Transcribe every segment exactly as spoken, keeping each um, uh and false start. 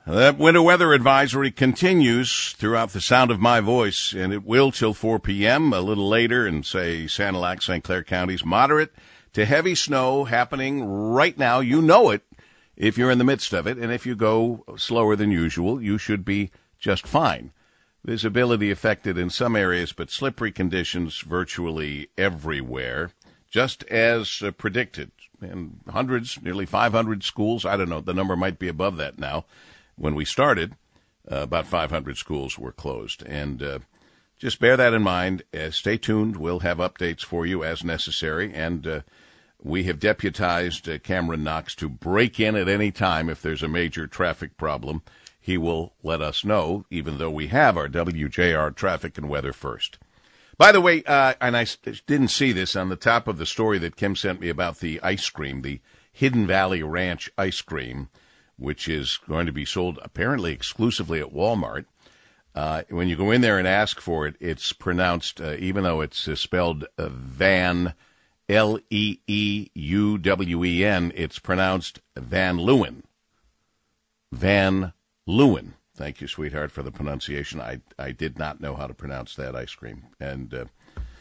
That winter weather advisory continues throughout the sound of my voice, and it will till four p.m. A little later in, say, Sanilac, Saint Clair counties. Moderate to heavy snow happening right now. You know it if you're in the midst of it, and if you go slower than usual, you should be just fine. Visibility affected in some areas, but slippery conditions virtually everywhere, just as uh, predicted. And hundreds, nearly five hundred schools, I don't know, the number might be above that now. When we started, uh, about five hundred schools were closed. And uh, just bear that in mind. Uh, stay tuned. We'll have updates for you as necessary. And uh, we have deputized uh, Cameron Knox to break in at any time if there's a major traffic problem. He will let us know, even though we have our W J R traffic and weather first. By the way, uh, and I didn't see this on the top of the story that Kim sent me about the ice cream, the Hidden Valley Ranch ice cream, which is going to be sold apparently exclusively at Walmart. Uh, when you go in there and ask for it, it's pronounced, uh, even though it's uh, spelled uh, Van, L E E U W E N, it's pronounced Van Leeuwen. Van Leeuwen. Thank you, sweetheart, for the pronunciation. I, I did not know how to pronounce that ice cream, and uh,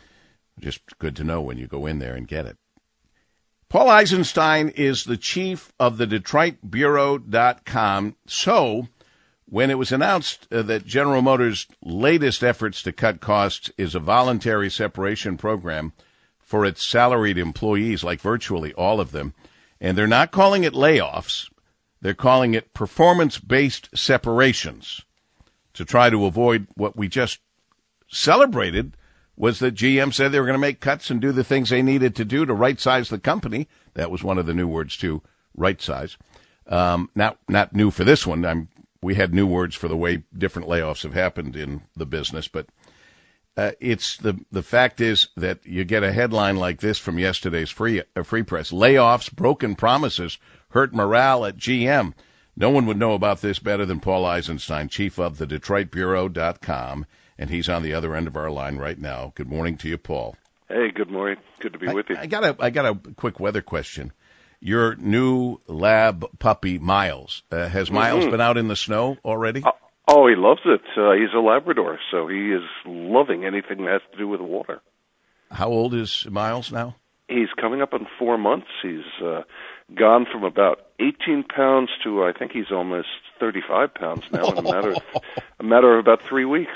just good to know when you go in there and get it. Paul Eisenstein is the chief of the Detroit Bureau dot com. So when it was announced uh, that General Motors' latest efforts to cut costs is a voluntary separation program for its salaried employees, like virtually all of them, and they're not calling it layoffs, they're calling it performance-based separations to try to avoid what we just celebrated, was that G M said they were going to make cuts and do the things they needed to do to right-size the company. That was one of the new words, too, right-size. Um, not not new for this one. I'm, we had new words for the way different layoffs have happened in the business. But uh, it's the the fact is that you get a headline like this from yesterday's free, uh, free press. Layoffs, broken promises, hurt morale at G M. No one would know about this better than Paul Eisenstein, chief of the Detroit Bureau dot com. And he's on the other end of our line right now. Good morning to you, Paul. Hey, good morning. Good to be I, with you. I got a I got a quick weather question. Your new lab puppy, Miles, uh, has Miles mm-hmm. been out in the snow already? Uh, oh, he loves it. Uh, he's a Labrador, so he is loving anything that has to do with water. How old is Miles now? He's coming up on four months. He's uh, gone from about eighteen pounds to I think he's almost thirty-five pounds now in a matter of, a matter of about three weeks.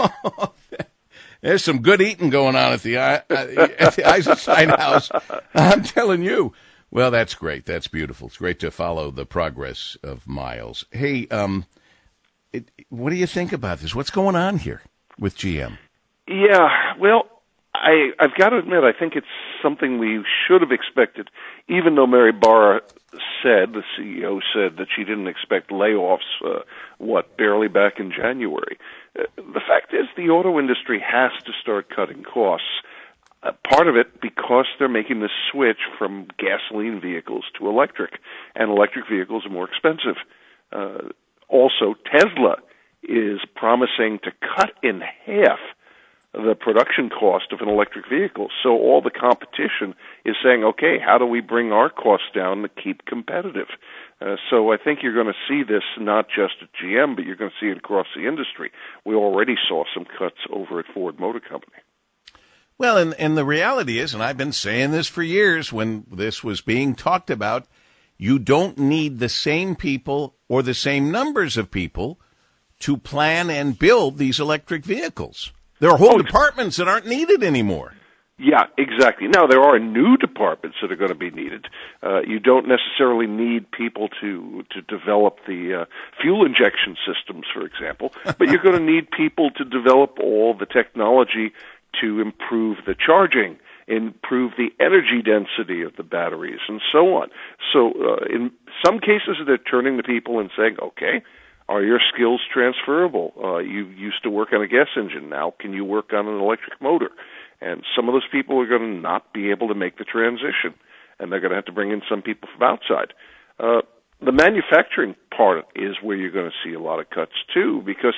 There's some good eating going on at the, uh, at the Eisenstein house. I'm telling you. Well, that's great. That's beautiful. It's great to follow the progress of Miles. Hey, um, it, what do you think about this? What's going on here with G M? Yeah, well, I, I've got to admit, I think it's something we should have expected, even though Mary Barra said, the C E O said, that she didn't expect layoffs, uh, what, barely back in January. Uh, the fact is the auto industry has to start cutting costs. Uh, part of it because they're making the switch from gasoline vehicles to electric, and electric vehicles are more expensive. Uh, also, Tesla is promising to cut in half the production cost of an electric vehicle. So all the competition is saying, okay, how do we bring our costs down to keep competitive? Uh, so I think you're going to see this not just at G M, but you're going to see it across the industry. We already saw some cuts over at Ford Motor Company. Well, and, and the reality is, and I've been saying this for years when this was being talked about, you don't need the same people or the same numbers of people to plan and build these electric vehicles. There are whole oh, departments that aren't needed anymore. Yeah, exactly. Now, there are new departments that are going to be needed. Uh, you don't necessarily need people to to develop the uh, fuel injection systems, for example, but you're going to need people to develop all the technology to improve the charging, improve the energy density of the batteries, and so on. So uh, in some cases, they're turning to people and saying, okay, are your skills transferable? Uh, you used to work on a gas engine. Now can you work on an electric motor? And some of those people are going to not be able to make the transition, and they're going to have to bring in some people from outside. Uh, the manufacturing part is where you're going to see a lot of cuts, too, because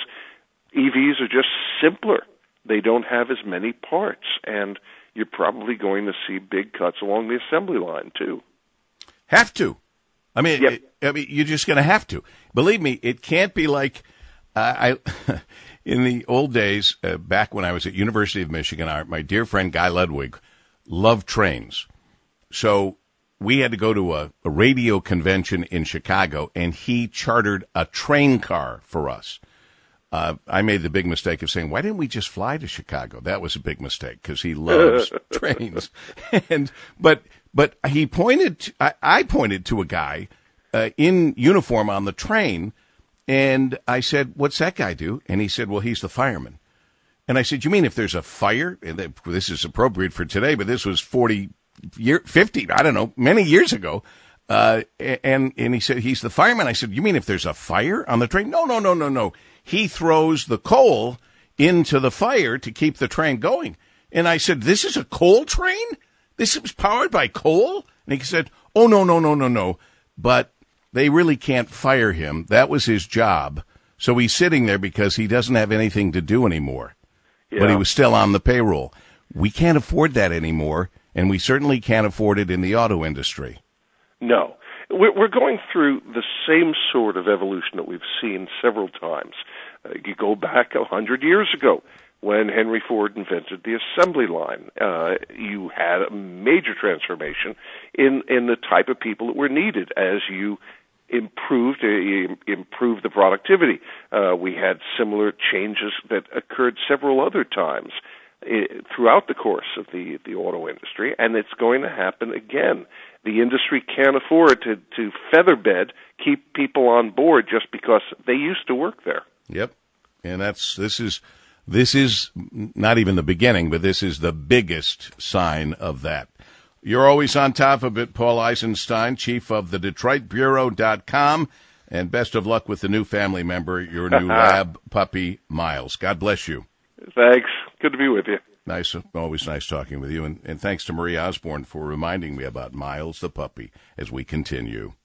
E Vs are just simpler. They don't have as many parts, and you're probably going to see big cuts along the assembly line, too. Have to. I mean, Yep. it, I mean, you're just going to have to. Believe me, it can't be like uh, I. In the old days, uh, back when I was at University of Michigan, our, my dear friend Guy Ludwig loved trains. So we had to go to a, a radio convention in Chicago, and he chartered a train car for us. Uh, I made the big mistake of saying, why didn't we just fly to Chicago? That was a big mistake because he loves trains. And but but he pointed, to, I, I pointed to a guy uh, in uniform on the train. And I said, what's that guy do? And he said, well, he's the fireman. And I said, you mean if there's a fire? And this is appropriate for today, but this was forty, year, fifty, I don't know, many years ago. Uh, and, and he said, he's the fireman. I said, you mean if there's a fire on the train? No, no, no, no, no. He throws the coal into the fire to keep the train going. And I said, this is a coal train? This is powered by coal? And he said, oh, no, no, no, no, no. But they really can't fire him. That was his job. So he's sitting there because he doesn't have anything to do anymore. Yeah. But he was still on the payroll. We can't afford that anymore, and we certainly can't afford it in the auto industry. No. We're going through the same sort of evolution that we've seen several times. Uh, you go back a hundred years ago when Henry Ford invented the assembly line. Uh, you had a major transformation in, in the type of people that were needed as you improved uh, improved the productivity. Uh, we had similar changes that occurred several other times uh, throughout the course of the the auto industry, and it's going to happen again. The industry can't afford to to featherbed, keep people on board just because they used to work there. Yep, and that's this is this is not even the beginning, but this is the biggest sign of that. You're always on top of it, Paul Eisenstein, chief of the Detroit Bureau dot com, and best of luck with the new family member, your new lab puppy, Miles. God bless you. Thanks. Good to be with you. Nice, always nice talking with you, and, and thanks to Marie Osborne for reminding me about Miles the puppy as we continue.